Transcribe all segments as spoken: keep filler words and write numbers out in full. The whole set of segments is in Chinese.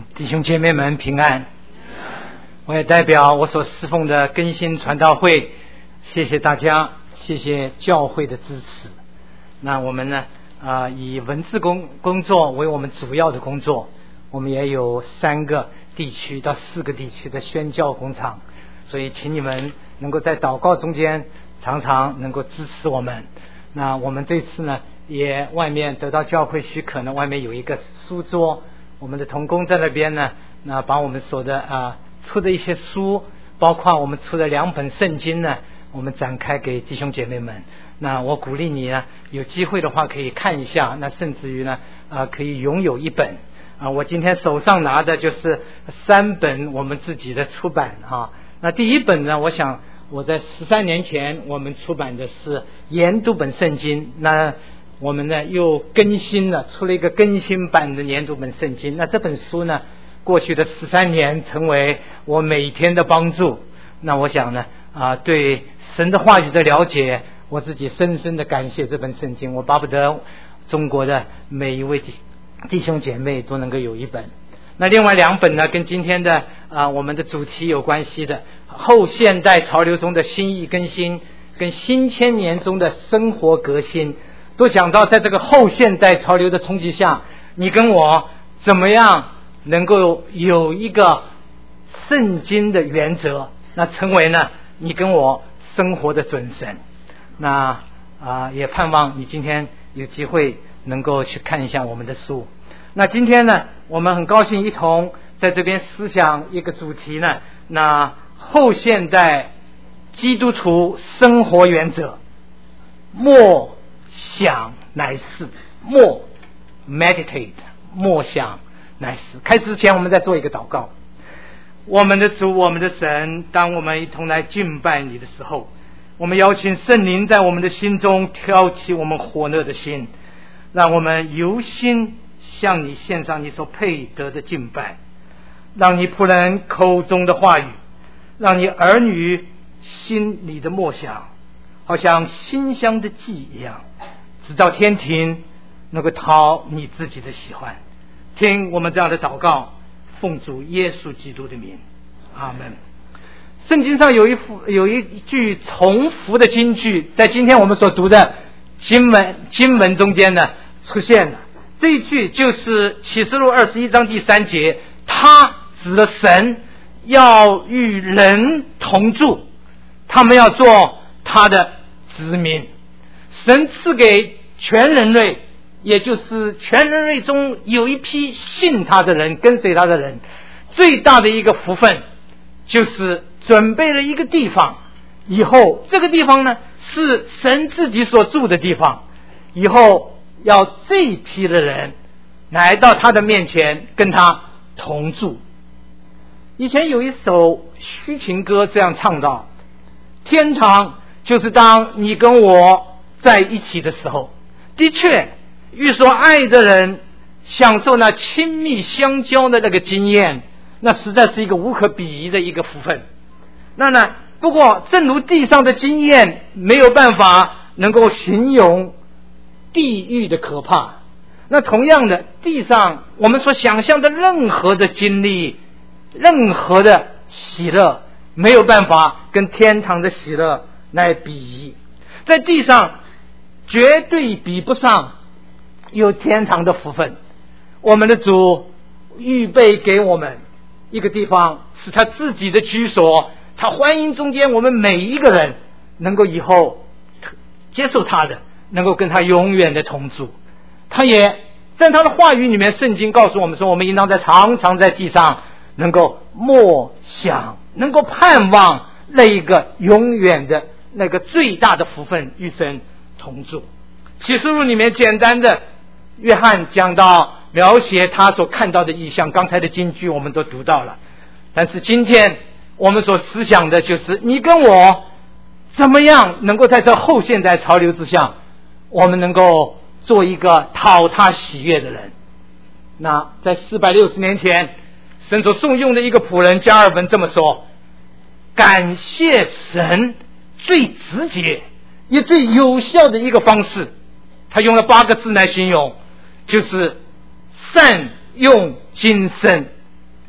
弟兄姐妹们平安。我也代表我所侍奉的更新传道会，谢谢大家，谢谢教会的支持。那我们呢啊、呃，以文字工工作为我们主要的工作，我们也有三个地区到四个地区的宣教工厂，所以请你们能够在祷告中间常常能够支持我们。那我们这次呢也外面得到教会许可呢，外面有一个书桌，我们的同工在那边呢，那把我们所的啊、呃、出的一些书，包括我们出的两本圣经呢，我们展开给弟兄姐妹们。那我鼓励你呢，有机会的话可以看一下，那甚至于呢啊、呃、可以拥有一本啊。我今天手上拿的就是三本我们自己的出版啊。那第一本呢，我想我在十三年前我们出版的是研读本圣经，那我们呢又更新了，出了一个更新版的研读本圣经。那这本书呢，过去的十三年成为我每天的帮助。那我想呢啊、呃，对神的话语的了解，我自己深深的感谢这本圣经。我巴不得中国的每一位弟兄姐妹都能够有一本。那另外两本呢，跟今天的啊、呃、我们的主题有关系的，后现代潮流中的心意更新，跟新千年中的生活革新，都讲到在这个后现代潮流的冲击下，你跟我怎么样能够有一个圣经的原则，那成为呢你跟我生活的准绳。那啊、呃、也盼望你今天有机会能够去看一下我们的书。那今天呢，我们很高兴一同在这边思想一个主题呢，那后现代基督徒生活原则，默想乃是，默 meditate 默想乃是。开始之前我们再做一个祷告。我们的主，我们的神，当我们一同来敬拜你的时候，我们邀请圣灵在我们的心中挑起我们火热的心，让我们由心向你献上你所配得的敬拜，让你仆人口中的话语，让你儿女心里的默想，好像馨香的祭一样，直到天庭能够讨你自己的喜欢。听我们这样的祷告，奉主耶稣基督的名，阿门。圣经上有一幅有一句重复的金句，在今天我们所读的经文经文中间呢出现了。这一句就是启示录二十一章第三节，他指的神要与人同住，他们要做他的子民。神赐给全人类，也就是全人类中有一批信他的人，跟随他的人，最大的一个福分就是准备了一个地方，以后这个地方呢是神自己所住的地方，以后要这一批的人来到他的面前跟他同住。以前有一首抒情歌这样唱道，天堂就是当你跟我在一起的时候。的确，与所爱的人享受那亲密相交的那个经验，那实在是一个无可比拟的一个福分。那呢，不过正如地上的经验没有办法能够形容地狱的可怕，那同样的，地上我们所想象的任何的经历，任何的喜乐，没有办法跟天堂的喜乐来比拟。在地上绝对比不上有天堂的福分。我们的主预备给我们一个地方，是他自己的居所，他欢迎中间我们每一个人能够以后接受他的，能够跟他永远的同住。他也在他的话语里面，圣经告诉我们说，我们应当在常常在地上能够默想，能够盼望那一个永远的那个最大的福分，与神同住。启示录里面简单的约翰讲到描写他所看到的异象，刚才的金句我们都读到了。但是今天我们所思想的就是你跟我怎么样能够在这后现代潮流之下，我们能够做一个讨他喜悦的人。那在四百六十年前，神所重用的一个仆人加尔文这么说，感谢神最直接也最有效的一个方式，他用了八个字来形容，就是善用今生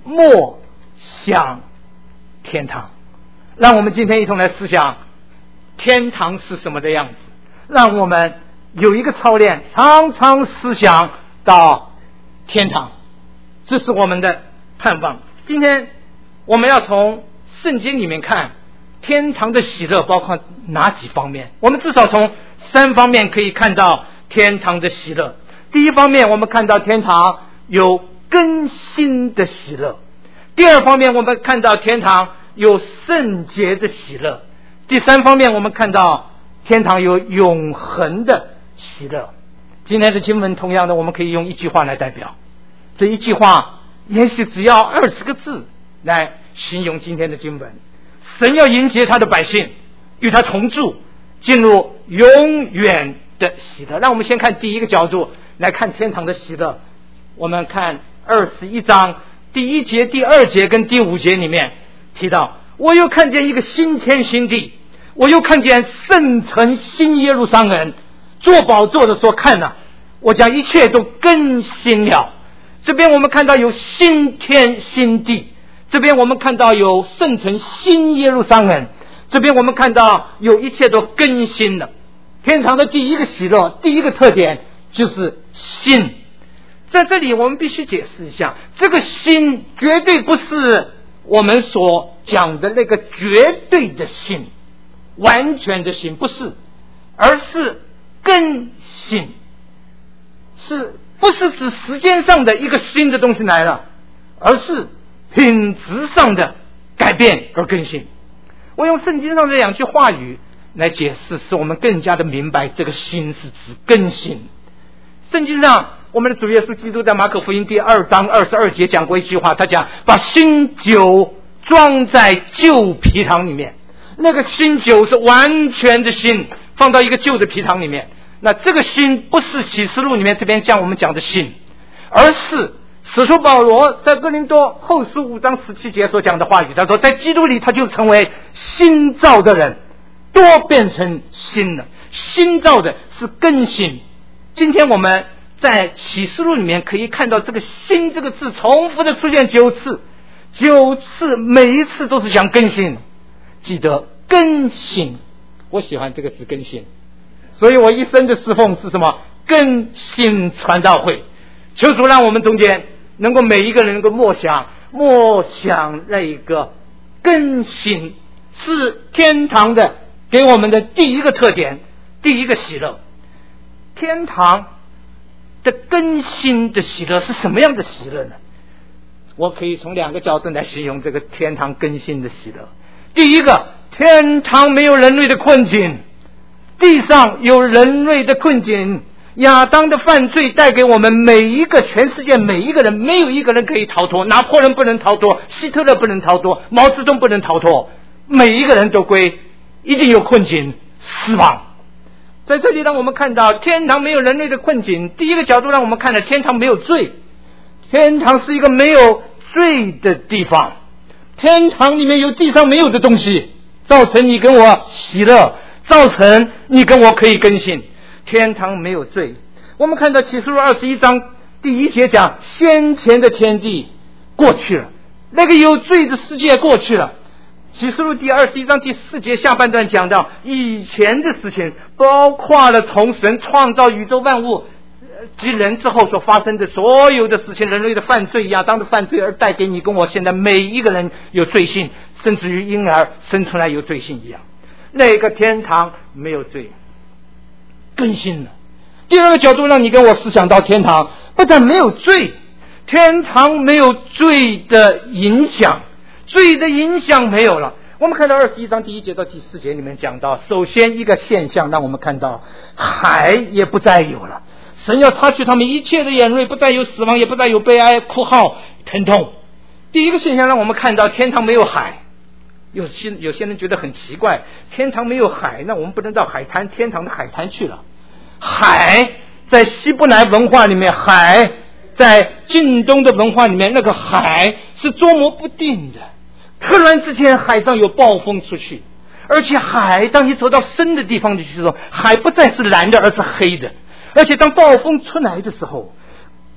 默想天堂。让我们今天一同来思想天堂是什么的样子，让我们有一个操练，常常思想到天堂，这是我们的盼望。今天我们要从圣经里面看天堂的喜乐包括哪几方面。我们至少从三方面可以看到天堂的喜乐。第一方面，我们看到天堂有更新的喜乐。第二方面，我们看到天堂有圣洁的喜乐。第三方面，我们看到天堂有永恒的喜乐。今天的经文同样的，我们可以用一句话来代表。这一句话也许只要二十个字来形容今天的经文。神要迎接他的百姓，与他同住，进入永远的喜乐。让我们先看第一个角度来看天堂的喜乐。我们看二十一章第一节、第二节跟第五节里面提到，我又看见一个新天新地，我又看见圣城新耶路撒冷，坐宝座的说，看哪、啊，我将一切都更新了。这边我们看到有新天新地，这边我们看到有圣城新耶路撒冷，这边我们看到有一切都更新了。天堂的第一个喜乐，第一个特点就是新。在这里我们必须解释一下，这个新绝对不是我们所讲的那个绝对的新，完全的新，不是，而是更新，是不是指时间上的一个新的东西来了，而是品质上的改变而更新。我用圣经上这两句话语来解释，使我们更加的明白这个新是指更新。圣经上我们的主耶稣基督在马可福音第二章二十二节讲过一句话，他讲把新酒装在旧皮囊里面。那个新酒是完全的新，放到一个旧的皮囊里面。那这个新不是启示录里面这边像我们讲的新，而是使徒保罗在哥林多后书五章十七节所讲的话语，他说在基督里他就成为新造的人，多变成新了。新造的是更新。今天我们在启示录里面可以看到这个新这个字重复的出现九次，九次每一次都是讲更新。记得更新，我喜欢这个字更新，所以我一生的侍奉是什么？更新传道会。求主让我们中间能够每一个人能够默想默想那一个更新，是天堂的给我们的第一个特点，第一个喜乐。天堂的更新的喜乐是什么样的喜乐呢？我可以从两个角度来形容这个天堂更新的喜乐。第一个，天堂没有人类的困境，地上有人类的困境。亚当的犯罪带给我们每一个全世界每一个人，没有一个人可以逃脱。拿破仑不能逃脱，希特勒不能逃脱，毛泽东不能逃脱，每一个人都归一定有困境，死亡。在这里让我们看到天堂没有人类的困境。第一个角度让我们看到天堂没有罪，天堂是一个没有罪的地方。天堂里面有地上没有的东西，造成你跟我喜乐，造成你跟我可以更新。天堂没有罪。我们看到启示录二十一章第一节讲先前的天地过去了，那个有罪的世界过去了。启示录第二十一章第四节下半段讲到以前的事情，包括了从神创造宇宙万物及人之后所发生的所有的事情，人类的犯罪，亚当的犯罪，而带给你跟我现在每一个人有罪性，甚至于婴儿生出来有罪性一样。那个天堂没有罪，更新了。第二个角度让你跟我思想到天堂不但没有罪，天堂没有罪的影响，罪的影响没有了。我们看到二十一章第一节到第四节里面讲到，首先一个现象让我们看到海也不再有了，神要擦去他们一切的眼泪，不再有死亡，也不再有悲哀、哭号、疼痛。第一个现象让我们看到天堂没有海。有些有些人觉得很奇怪，天堂没有海，那我们不能到海滩天堂的海滩去了。海在希伯来文化里面，海在近东的文化里面，那个海是捉摸不定的，突然之间海上有暴风出去，而且海当你走到深的地方去的时候，海不再是蓝的而是黑的，而且当暴风出来的时候，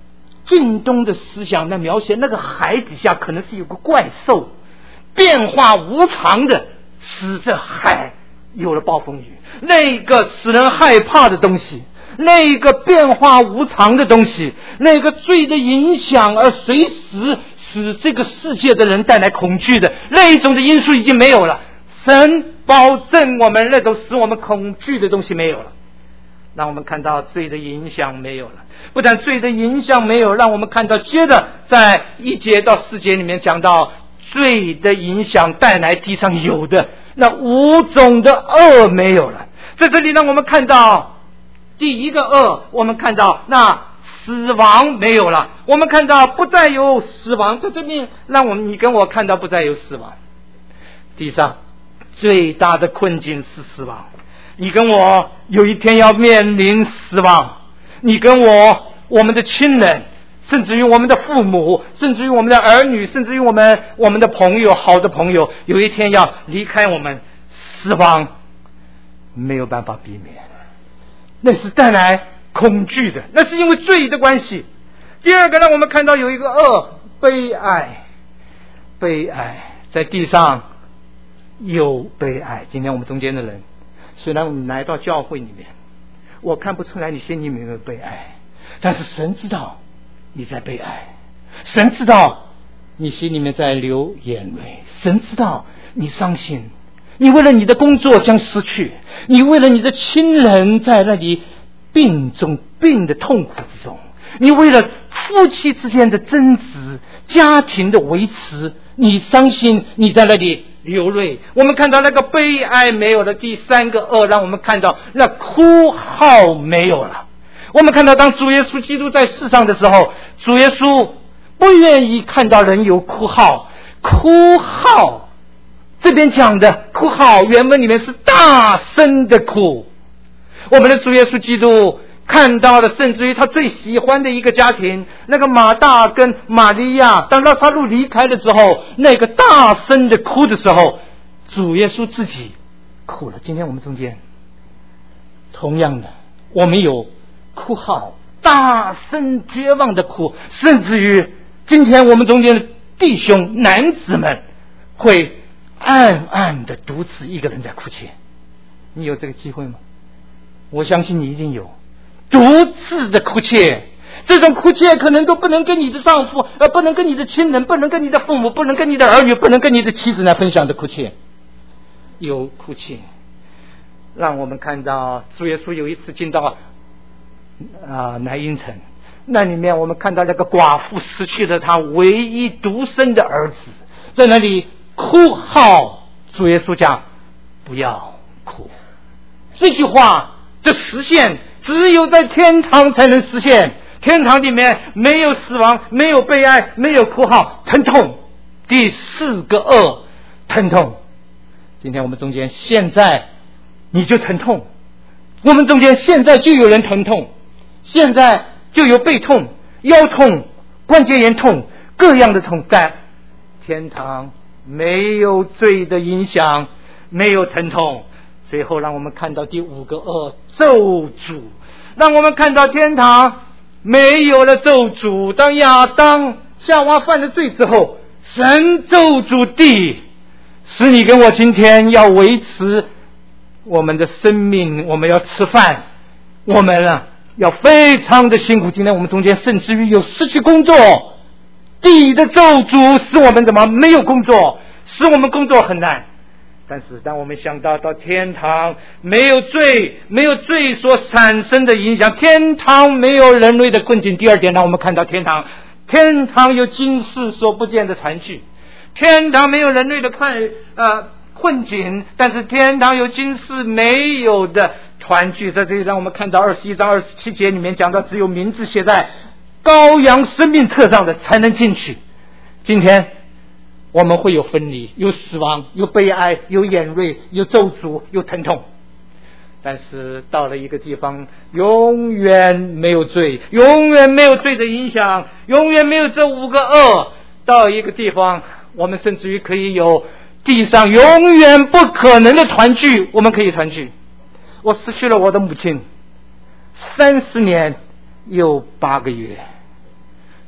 近东的思想，那描写那个海底下可能是有个怪兽，变化无常的，使这海有了暴风雨。那个使人害怕的东西，那个变化无常的东西，那个罪的影响而随时使这个世界的人带来恐惧的那一种的因素已经没有了。神保证我们那种使我们恐惧的东西没有了，让我们看到罪的影响没有了。不但罪的影响没有，让我们看到接着在一节到四节里面讲到罪的影响带来地上有的那五种的恶没有了。在这里让我们看到第一个恶，我们看到那死亡没有了，我们看到不再有死亡，在这里让我们你跟我看到不再有死亡。地上最大的困境是死亡，你跟我有一天要面临死亡，你跟我我们的亲人，甚至于我们的父母，甚至于我们的儿女，甚至于我们我们的朋友，好的朋友，有一天要离开我们，死亡没有办法避免，那是带来恐惧的，那是因为罪的关系。第二个让我们看到有一个恶，悲哀。悲哀在地上有悲哀。今天我们中间的人，虽然我们来到教会里面，我看不出来你心里面有悲哀，但是神知道你在悲哀，神知道你心里面在流眼泪，神知道你伤心，你为了你的工作将失去，你为了你的亲人在那里病中病的痛苦之中，你为了夫妻之间的争执，家庭的维持，你伤心，你在那里流泪。我们看到那个悲哀没有了。第三个恶让我们看到那哭号没有了。我们看到当主耶稣基督在世上的时候，主耶稣不愿意看到人有哭号。哭号这边讲的哭号原文里面是大声的哭。我们的主耶稣基督看到了甚至于他最喜欢的一个家庭，那个马大跟玛利亚，当拉撒路离开了之后，那个大声的哭的时候，主耶稣自己哭了。今天我们中间同样的，我们有哭号，大声绝望的哭，甚至于今天我们中间的弟兄男子们会暗暗的独自一个人在哭泣。你有这个机会吗？我相信你一定有。独自的哭泣，这种哭泣可能都不能跟你的丈夫，呃，不能跟你的亲人，不能跟你的父母，不能跟你的儿女，不能跟你的妻子来分享的哭泣。有哭泣让我们看到主耶稣有一次进到啊、呃、南阴城，那里面我们看到那个寡妇失去了她唯一独生的儿子，在那里哭号。主耶稣讲不要哭，这句话这实现只有在天堂才能实现。天堂里面没有死亡，没有悲哀，没有哭号，疼痛。第四个恶，疼痛。今天我们中间现在你就疼痛，我们中间现在就有人疼痛，现在就有背痛、腰痛、关节炎痛，各样的痛。在天堂没有罪的影响，没有疼痛。最后让我们看到第五个恶，咒诅。让我们看到天堂没有了咒诅。当亚当夏娃犯了罪之后，神咒诅地，使你跟我今天要维持我们的生命，我们要吃饭，我们啊要非常的辛苦。今天我们中间甚至于有失去工作，地的咒诅使我们怎么没有工作，使我们工作很难。但是当我们想到到天堂没有罪，没有罪所产生的影响，天堂没有人类的困境。第二点让我们看到天堂天堂有今世所不见的团聚。天堂没有人类的困呃困境，但是天堂有今世没有的团聚。在这里让我们看到二十一章二十七节里面讲到，只有名字写在羔羊生命册上的才能进去。今天我们会有分离，有死亡，有悲哀，有眼泪，有咒诅，有疼痛。但是到了一个地方，永远没有罪，永远没有罪的影响，永远没有这五个恶。到一个地方，我们甚至于可以有地上永远不可能的团聚，我们可以团聚。我失去了我的母亲三十年又八个月，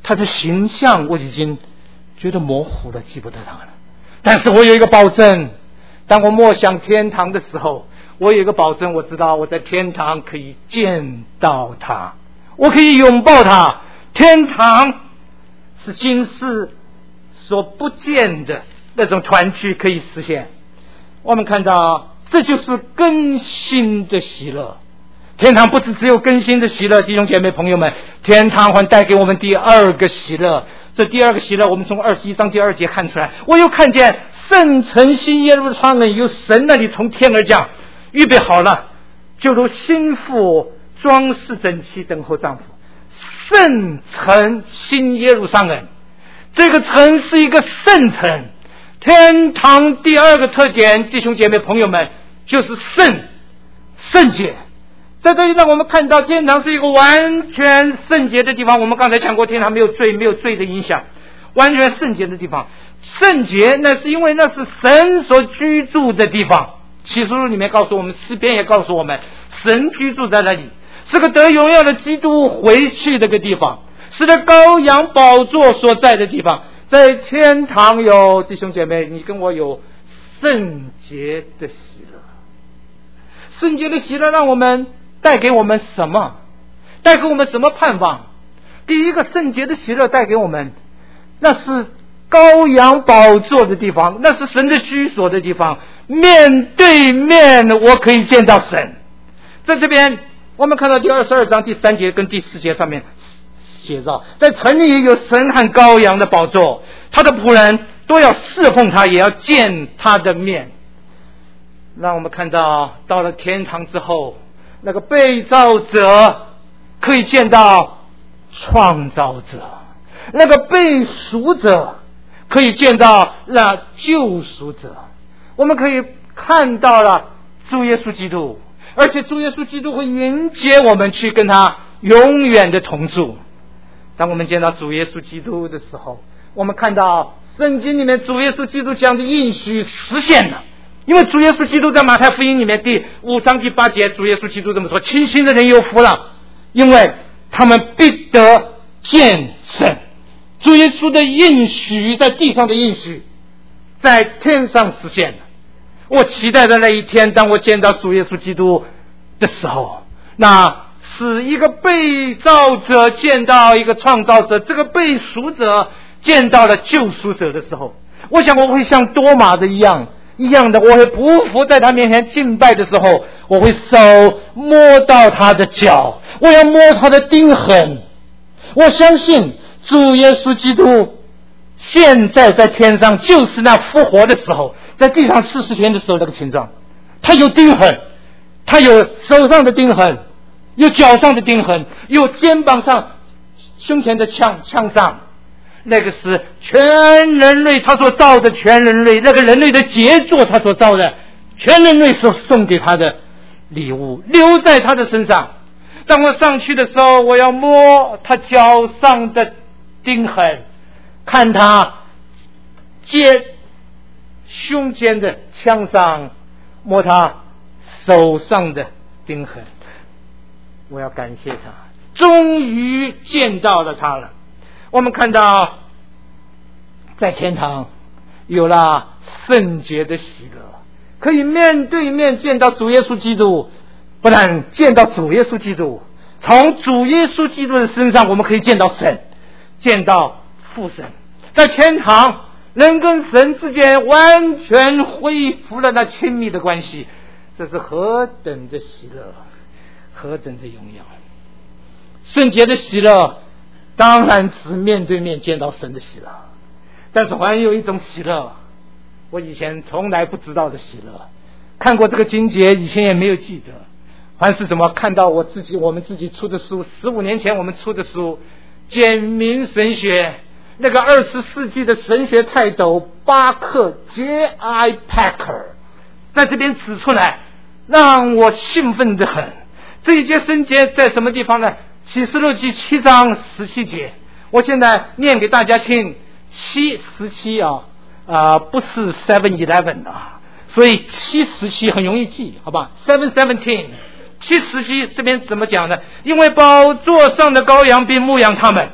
他的形象我已经觉得模糊了，记不得他了。但是我有一个保证，当我默想天堂的时候，我有一个保证，我知道我在天堂可以见到他，我可以拥抱他。天堂是今世所不见的那种团聚可以实现。我们看到这就是更新的喜乐。天堂不是只有更新的喜乐，弟兄姐妹朋友们，天堂还带给我们第二个喜乐。这第二个喜乐我们从二十一章第二节看出来，我又看见圣城新耶路撒冷由神那里从天而降，预备好了，就如新妇装饰整齐等候丈夫。圣城新耶路撒冷，这个城是一个圣城。天堂第二个特点，弟兄姐妹朋友们，就是圣圣洁。在这里让我们看到天堂是一个完全圣洁的地方。我们刚才讲过，天堂没有罪，没有罪的影响，完全圣洁的地方。圣洁那是因为那是神所居住的地方。启示录里面告诉我们，诗篇也告诉我们，神居住在那里，是个得荣耀的基督回去的个地方，是个羔羊宝座所在的地方。在天堂有，弟兄姐妹，你跟我有圣洁的喜乐。圣洁的喜乐让我们带给我们什么？带给我们什么盼望？第一个，圣洁的喜乐带给我们，那是羔羊宝座的地方，那是神的居所的地方，面对面我可以见到神。在这边我们看到第二十二章第三节跟第四节上面写着，在城里有神和羔羊的宝座，他的仆人都要侍奉他，也要见他的面。让我们看到到了天堂之后，那个被造者可以见到创造者，那个被赎者可以见到那救赎者。我们可以看到了主耶稣基督，而且主耶稣基督会迎接我们去跟他永远的同住。当我们见到主耶稣基督的时候，我们看到圣经里面主耶稣基督讲的应许实现了。因为主耶稣基督在马太福音里面第五章第八节，主耶稣基督这么说：清心的人有福了，因为他们必得见神。主耶稣的应许，在地上的应许在天上实现了。我期待的那一天，当我见到主耶稣基督的时候，那是一个被造者见到一个创造者，这个被赎者见到了救赎者的时候，我想我会像多马的一样一样的，我会匍匐在他面前敬拜的时候，我会手摸到他的脚，我要摸他的钉痕。我相信主耶稣基督现在在天上就是那复活的时候，在地上四十天的时候那个情状，他有钉痕，他有手上的钉痕，有脚上的钉痕，有肩膀上胸前的枪枪上，那个是全人类他所造的，全人类那个人类的杰作他所造的，全人类所送给他的礼物留在他的身上。当我上去的时候，我要摸他脚上的钉痕，看他接胸间的枪上，摸他手上的钉痕。我要感谢他，终于见到了他了。我们看到在天堂有了圣洁的喜乐，可以面对面见到主耶稣基督。不但见到主耶稣基督，从主耶稣基督的身上我们可以见到神，见到父神。在天堂人跟神之间完全恢复了那亲密的关系，这是何等的喜乐，何等的荣耀。圣洁的喜乐当然只面对面见到神的喜乐，但是还有一种喜乐我以前从来不知道的喜乐，看过这个经节以前也没有记得，还是怎么看到我自己我们自己出的书，十五年前我们出的书简明神学，那个二十世纪的神学泰斗巴克 J I Packer 在这边指出来，让我兴奋得很。这一节圣节在什么地方呢？启示录第七章十七节，我现在念给大家听。七十七啊啊、呃，不是 seven eleven 啊，所以七十七很容易记，好吧 ？seven seventeen， 七十七这边怎么讲呢？因为宝座上的羔羊并牧养他们，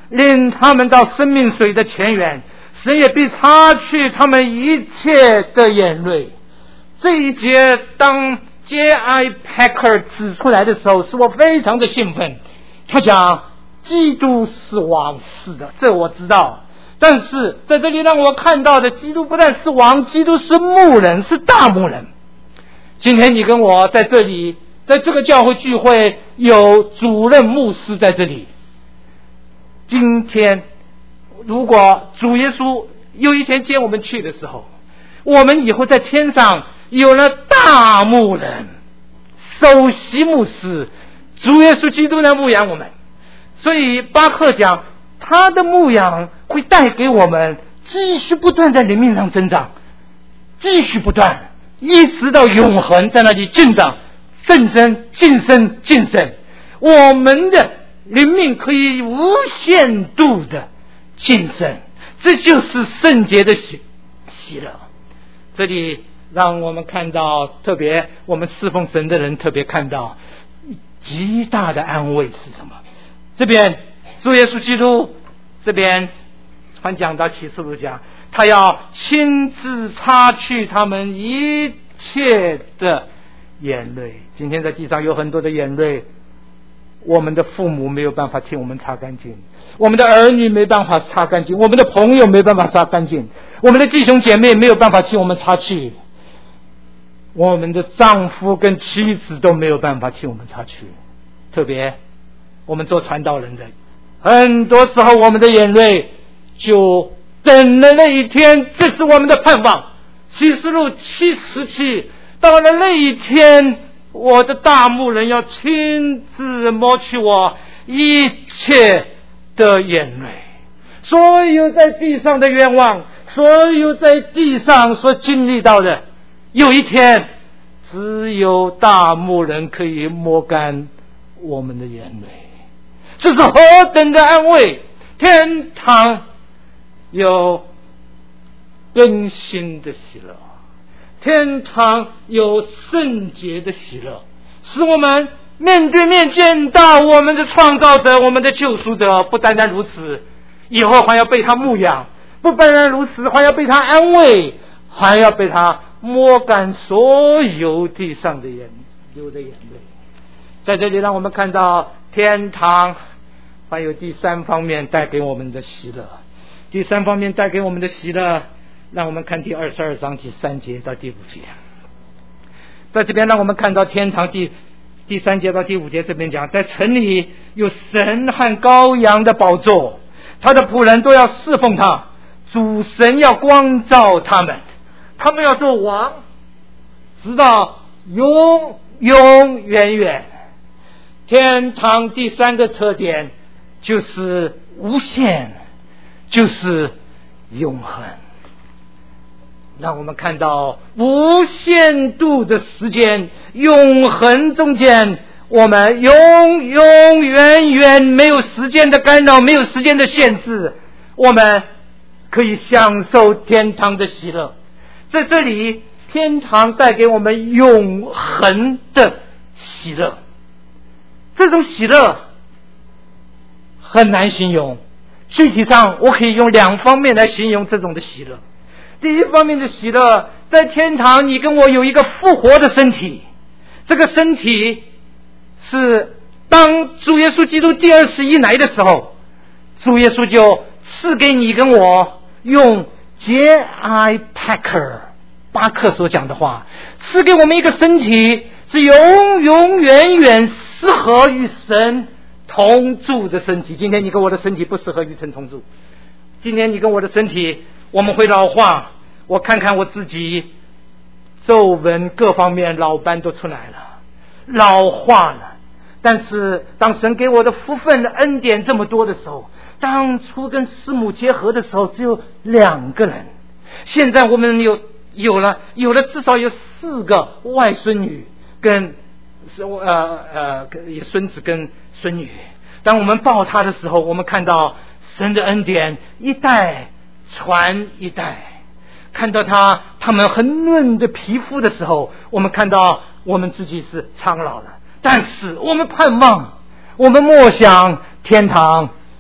领他们到生命水的泉源，神也必擦去他们一切的眼泪。这一节当 J I Packer 指出来的时候，使我非常的兴奋。他讲基督是王，是的，这我知道。但是在这里让我看到的，基督不但是王，基督是牧人，是大牧人。今天你跟我在这里，在这个教会聚会，有主任牧师在这里。今天如果主耶稣有一天接我们去的时候，我们以后在天上有了大牧人、首席牧师，主耶稣基督来牧养我们。所以巴克讲，他的牧养会带给我们继续不断在灵命上增长，继续不断，一直到永恒，在那里进长、晋升、晋升、晋升。我们的灵命可以无限度的晋升，这就是圣洁的喜喜乐。这里让我们看到，特别我们侍奉神的人特别看到极大的安慰是什么？这边主耶稣基督这边还讲到启示录讲，他要亲自擦去他们一切的眼泪。今天在地上有很多的眼泪，我们的父母没有办法替我们擦干净，我们的儿女没办法擦干净，我们的朋友没办法擦干净，我们的弟兄姐妹没有办法替我们擦去，我们的丈夫跟妻子都没有办法替我们擦去。特别我们做传道人的，很多时候我们的眼泪就等了那一天，这是我们的盼望。启示录七十七，到了那一天，我的大牧人要亲自抹去我一切的眼泪，所有在地上的愿望，所有在地上所经历到的，有一天只有大牧人可以抹干我们的眼泪。这是何等的安慰！天堂有更新的喜乐，天堂有圣洁的喜乐，使我们面对面见到我们的创造者，我们的救赎者。不单单如此，以后还要被他牧养，不单单如此，还要被他安慰，还要被他抹干所有地上的眼流的眼泪。在这里让我们看到天堂还有第三方面带给我们的喜乐。第三方面带给我们的喜乐，让我们看第二十二章第三节到第五节。在这边让我们看到天堂第第三节到第五节，这边讲，在城里有神和羔羊的宝座，他的仆人都要侍奉他，主神要光照他们，他们要做王，直到永永远远。天堂第三个特点就是无限，就是永恒。让我们看到无限度的时间，永恒中间，我们永永远远没有时间的干扰，没有时间的限制，我们可以享受天堂的喜乐。在这里，天堂带给我们永恒的喜乐。这种喜乐很难形容，具体上我可以用两方面来形容这种的喜乐。第一方面的喜乐，在天堂你跟我有一个复活的身体，这个身体是当主耶稣基督第二次一来的时候，主耶稣就赐给你跟我用 J I Packer 巴克所讲的话，赐给我们一个身体是永永远远适合与神同住的身体。今天你跟我的身体不适合与神同住，今天你跟我的身体我们会老化，我看看我自己皱纹各方面老斑都出来了，老化了。但是当神给我的福分的恩典这么多的时候，当初跟师母结合的时候只有两个人，现在我们有有了有了至少有四个外孙女跟呃呃孙子跟孙女。当我们抱他的时候，我们看到神的恩典一代传一代，看到他他们很嫩的皮肤的时候，我们看到我们自己是苍老了。但是我们盼望，我们默想天堂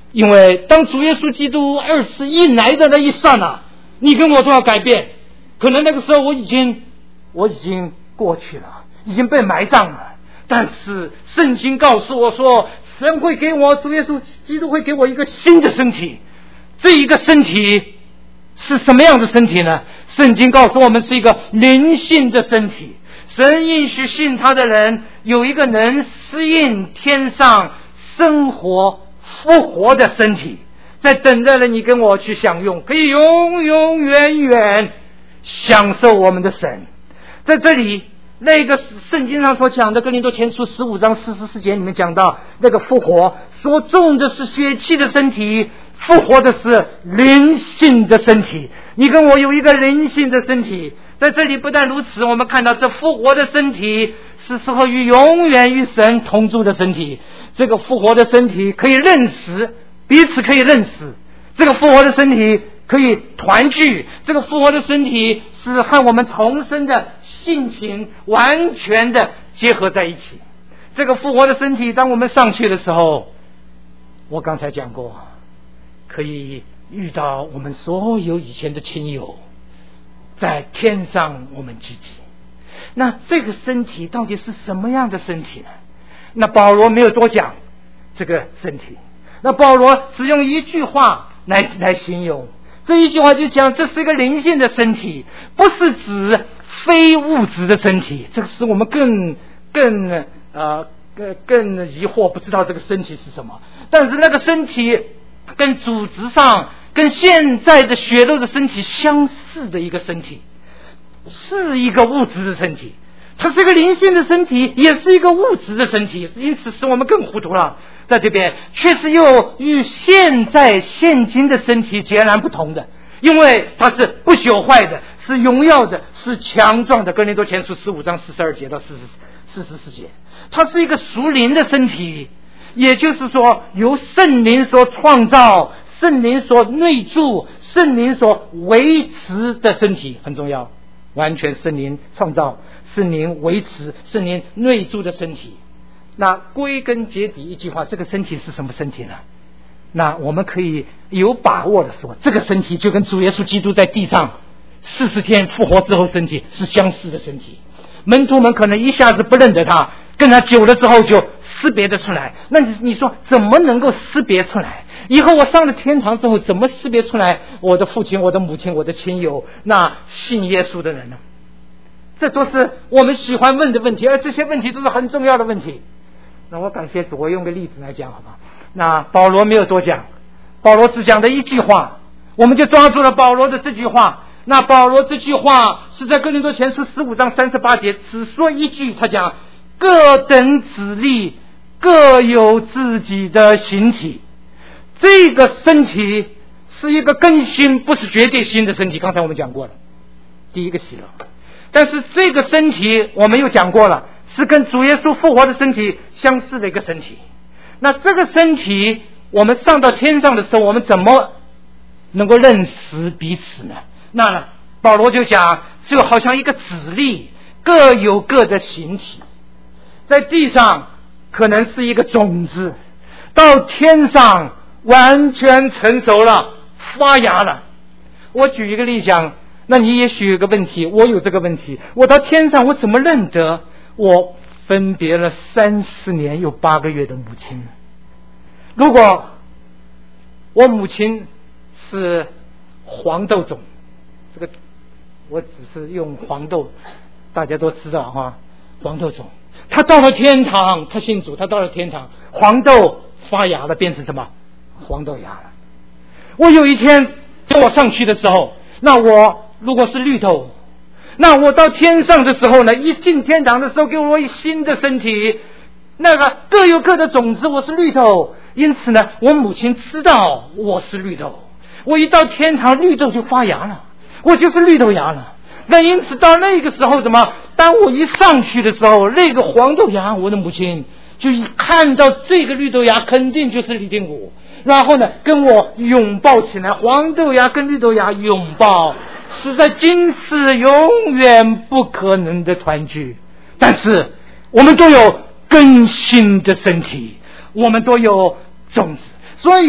因为当主耶稣基督二次一来的那一刹那，你跟我都要改变。可能那个时候我已经我已经过去了，已经被埋葬了，但是圣经告诉我说，神会给我，主耶稣基督会给我一个新的身体。这一个身体是什么样的身体呢？圣经告诉我们是一个灵性的身体。神应许信他的人有一个能适应天上生活复活的身体，在等着了你跟我去享用，可以永永远远享受我们的神。在这里那个圣经上所讲的哥林多前书十五章四十四节里面讲到，那个复活所种的是血气的身体，复活的是灵性的身体。你跟我有一个灵性的身体。在这里不但如此，我们看到这复活的身体是适合于永远与神同住的身体。这个复活的身体可以认识，彼此可以认识，这个复活的身体可以团聚，这个复活的身体是和我们重生的性情完全的结合在一起。这个复活的身体当我们上去的时候，我刚才讲过，可以遇到我们所有以前的亲友，在天上我们聚集。那这个身体到底是什么样的身体呢？那保罗没有多讲这个身体，那保罗只用一句话来来形容，这一句话就讲这是一个灵性的身体，不是指非物质的身体。这个使我们更更呃更更疑惑，不知道这个身体是什么。但是那个身体跟组织上跟现在的血肉的身体相似的一个身体，是一个物质的身体，它是一个灵性的身体，也是一个物质的身体，因此使我们更糊涂了。在这边确实又与现在现今的身体截然不同的，因为它是不朽坏的，是荣耀的，是强壮的。哥林多前书十五章四十二节到四十四十四节，它是一个属灵的身体，也就是说由圣灵所创造，圣灵所内住，圣灵所维持的身体，很重要。完全圣灵创造，圣灵维持，圣灵内住的身体。那归根结底一句话，这个身体是什么身体呢？那我们可以有把握的说，这个身体就跟主耶稣基督在地上四十天复活之后身体是相似的身体。门徒们可能一下子不认得他，跟他久了之后就识别得出来。那你说怎么能够识别出来？以后我上了天堂之后怎么识别出来我的父亲、我的母亲、我的亲友，那信耶稣的人呢？这都是我们喜欢问的问题，而这些问题都是很重要的问题。那我感谢主，我用个例子来讲好吧。那保罗没有多讲，保罗只讲的一句话，我们就抓住了保罗的这句话。那保罗这句话是在哥林多前书十五章三十八节，只说一句，他讲各等子力，各有自己的形体。这个身体是一个更新，不是绝对新的身体，刚才我们讲过了，第一个喜乐。但是这个身体我们又讲过了，是跟主耶稣复活的身体相似的一个身体。那这个身体我们上到天上的时候，我们怎么能够认识彼此呢？那保罗就讲，就好像一个子粒，各有各的形体。在地上可能是一个种子，到天上完全成熟了，发芽了。我举一个例讲，那你也许有个问题，我有这个问题，我到天上我怎么认得我分别了三十年又八个月的母亲？如果我母亲是黄豆种，这个我只是用黄豆，大家都知道哈，黄豆种，他到了天堂，他信主，他到了天堂，黄豆发芽了，变成什么？黄豆芽了。我有一天等我上去的时候，那我如果是绿豆，那我到天上的时候呢，一进天堂的时候给我一新的身体，那个各有各的种子，我是绿豆，因此呢我母亲知道我是绿豆，我一到天堂绿豆就发芽了，我就是绿豆芽了。那因此到那个时候怎么，当我一上去的时候，那个黄豆芽我的母亲就一看到这个绿豆芽肯定就是李定国，然后呢跟我拥抱起来，黄豆芽跟绿豆芽拥抱，是在今世永远不可能的团聚。但是我们都有更新的身体，我们都有种子，所以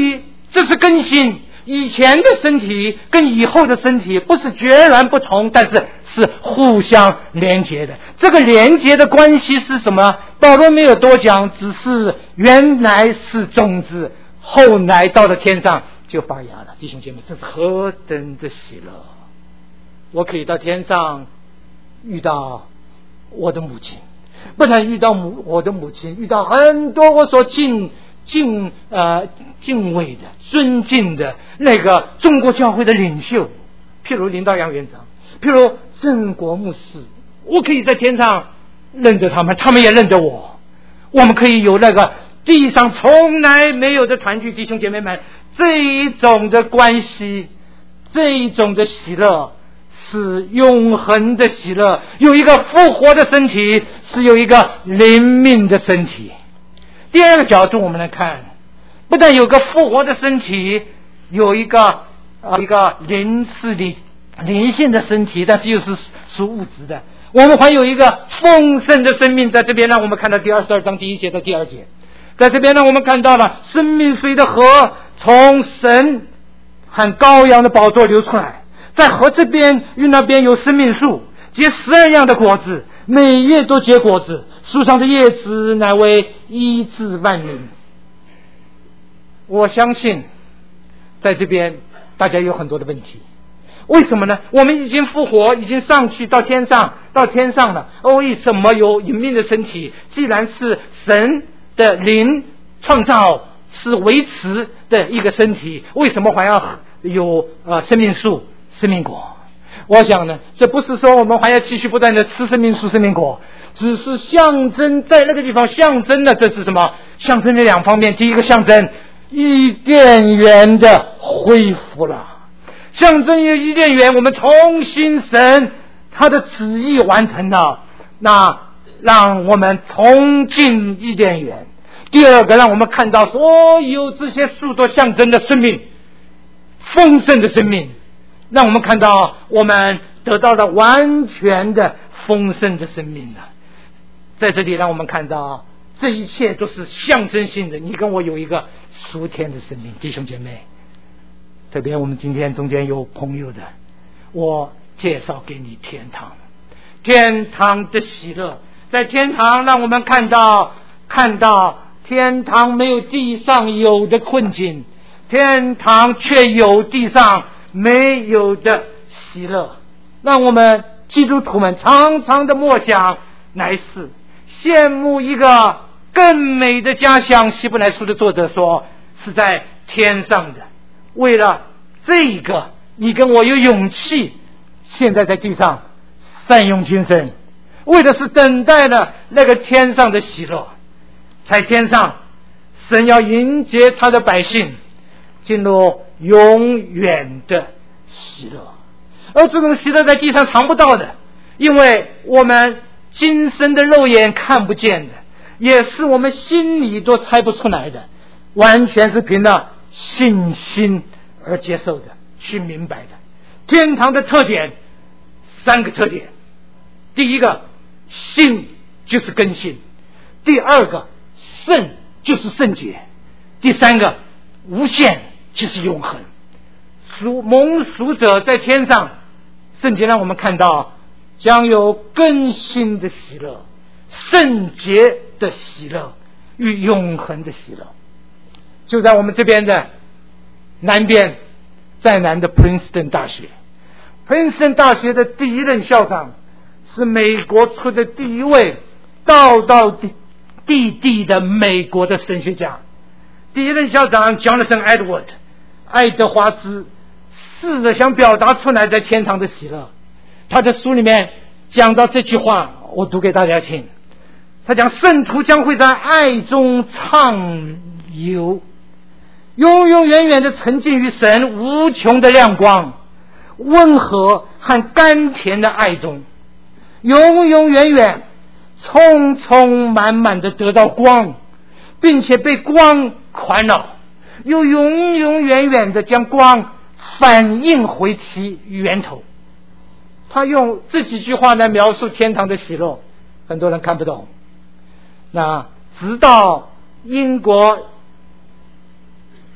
这是更新。以前的身体跟以后的身体不是截然不同，但是是互相连结的。这个连结的关系是什么？保罗没有多讲，只是原来是种子，后来到了天上就发芽了。弟兄姐妹，这是何等的喜乐！我可以到天上遇到我的母亲，不但遇到母我的母亲，遇到很多我所敬敬呃敬畏的、尊敬的那个中国教会的领袖，譬如林道阳院长，譬如郑国牧师，我可以在天上认得他们，他们也认得我，我们可以有那个地上从来没有的团聚。弟兄姐妹们，这一种的关系，这一种的喜乐是永恒的喜乐。有一个复活的身体，是有一个灵命的身体。第二个角度我们来看，不但有个复活的身体，有一个呃一个灵是灵灵性的身体，但是又是属物质的。我们还有一个丰盛的生命。在这边呢，我们看到第二十二章第一节到第二节，在这边呢，我们看到了生命水的河从神和羔羊的宝座流出来，在河这边与那边有生命树，结十二样的果子，每月都结果子，树上的叶子乃为医治万民。我相信在这边大家有很多的问题，为什么呢？我们已经复活，已经上去到天上，到天上了，为什么有隐秘的身体？既然是神的灵创造，是维持的一个身体，为什么还要有呃生命树、生命果？我想呢，这不是说我们还要继续不断的吃生命树、生命果，只是象征，在那个地方象征的，这是什么？象征的两方面。第一个象征伊甸园的恢复了，象征于伊甸园我们重新神他的旨意完成了，那让我们重进伊甸园。第二个，让我们看到所有这些树都象征的生命，丰盛的生命，让我们看到我们得到了完全的丰盛的生命了。在这里让我们看到这一切都是象征性的，你跟我有一个属天的生命。弟兄姐妹，特别我们今天中间有朋友的，我介绍给你天堂，天堂的喜乐。在天堂让我们看到看到天堂没有地上有的困境，天堂却有地上没有的喜乐。让我们基督徒们常常的默想，乃是羡慕一个更美的家乡。希伯来书的作者说是在天上的，为了这个你跟我有勇气现在在地上善用精神，为的是等待了那个天上的喜乐。在天上神要迎接他的百姓进入永远的喜乐，而这种喜乐在地上尝不到的，因为我们今生的肉眼看不见的，也是我们心里都猜不出来的，完全是凭着信心而接受的，去明白的。天堂的特点三个特点：第一个，信就是更新；第二个，圣就是圣洁；第三个，无限就是永恒。属蒙属者在天上，圣经让我们看到将有更新的喜乐、圣洁的喜乐与永恒的喜乐。就在我们这边的南边，在南的 Princeton 大学， Princeton 大学的第一任校长是美国出的第一位道道地地地的美国的神学家。第一任校长 Jonathan Edward 爱德华兹试着想表达出来在天堂的喜乐。他的书里面讲到这句话，我读给大家听。他讲，圣徒将会在爱中畅游，永永远远的沉浸于神无穷的亮光、温和和甘甜的爱中，永永远远充充满满的得到光，并且被光环绕，又永永远远的将光反映回其源头。他用这几句话来描述天堂的喜乐，很多人看不懂。那直到英国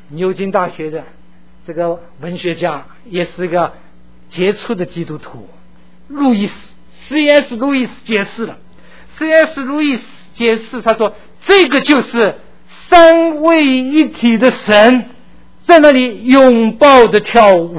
牛津大学的这个文学家，也是一个杰出的基督徒，路易斯 C S 路易斯解释了 C S 路易斯解释，他说这个就是三位一体的神在那里拥抱的跳舞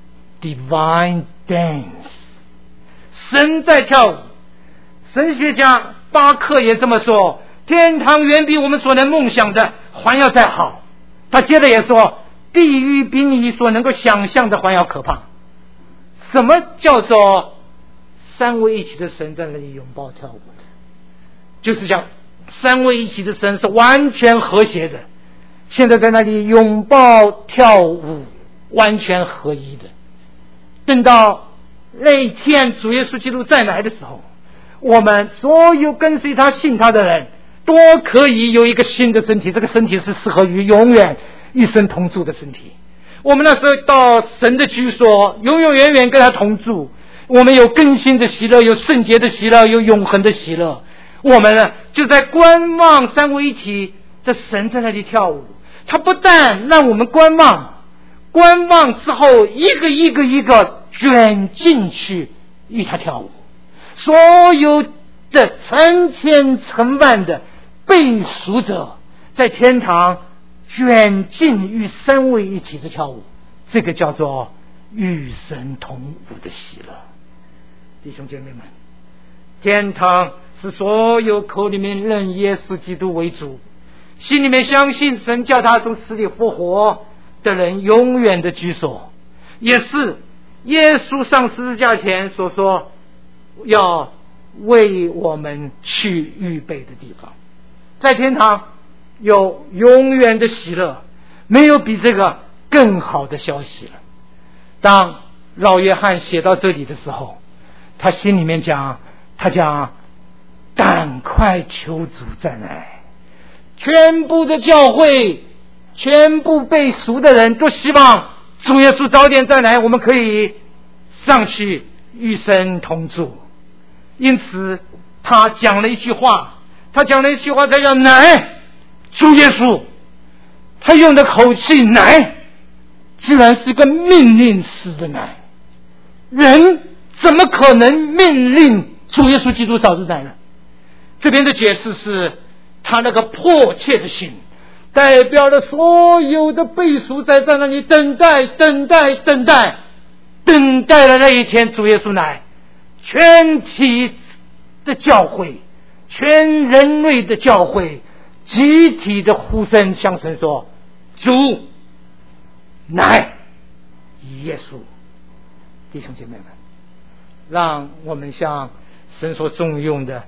Divine Dance， 神在跳舞。神学家巴克也这么说，天堂远比我们所能梦想的还要再好。他接着也说，地狱比你所能够想象的还要可怕。什么叫做三位一体的神在那里拥抱跳舞的？就是讲三位一体的神是完全和谐的，现在在那里拥抱跳舞，完全合一的。等到那一天主耶稣基督再来的时候，我们所有跟随他信他的人都可以有一个新的身体，这个身体是适合于永远一生同住的身体。我们那时候到神的居所，永永远远跟他同住，我们有更新的喜乐，有圣洁的喜乐，有永恒的喜乐。我们呢就在观望三位一体的神在那里跳舞，他不但让我们观望，观望之后一个一个一个卷进去与他跳舞，所有的成千成万的被赎者在天堂卷进与三位一体的跳舞，这个叫做与神同舞的喜乐。弟兄姐妹们，天堂是所有口里面认耶稣基督为主，心里面相信神叫他从死里复活的人永远的居所，也是耶稣上十字架前所说要为我们去预备的地方。在天堂有永远的喜乐，没有比这个更好的消息了。当老约翰写到这里的时候，他心里面讲，他讲赶快求主再来。全部的教会，全部被赎的人都希望主耶稣早点再来，我们可以上去与神同住。因此他讲了一句话，他讲了一句话，他叫乃主耶稣。他用的口气乃自然是个命令式的乃，人怎么可能命令主耶稣基督早日来呢？这边的解释是他那个迫切的心，代表了所有的被赎在在那里等待等待等待等待了那一天主耶稣来，全体的教会，全人类的教会集体的呼声向神说，主乃耶稣。弟兄姐妹们，让我们像神所重用的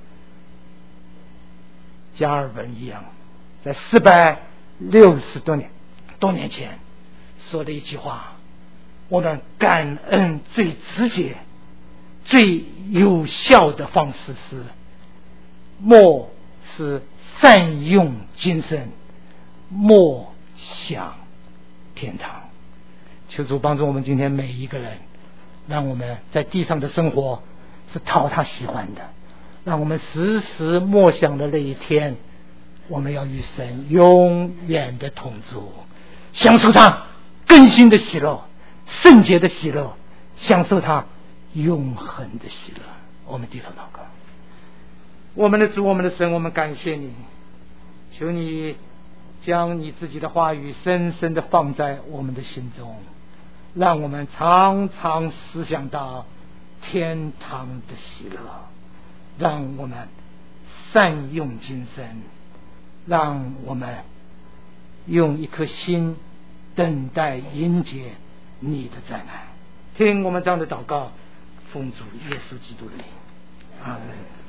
加尔文一样，在四百六十多年多年前说的一句话，我们感恩最直接最有效的方式是，莫是善用今生，莫想天堂。求主帮助我们今天每一个人，让我们在地上的生活是讨他喜欢的，让我们时时默想的那一天，我们要与神永远的同住，享受他更新的喜乐，圣洁的喜乐，享受他永恒的喜乐。我们低头祷告。我们的主，我们的神，我们感谢你，求你将你自己的话语深深的放在我们的心中，让我们常常思想到天堂的喜乐，让我们善用今生，让我们用一颗心等待迎接你的再来。听我们这样的祷告，奉主耶稣基督的名，阿门。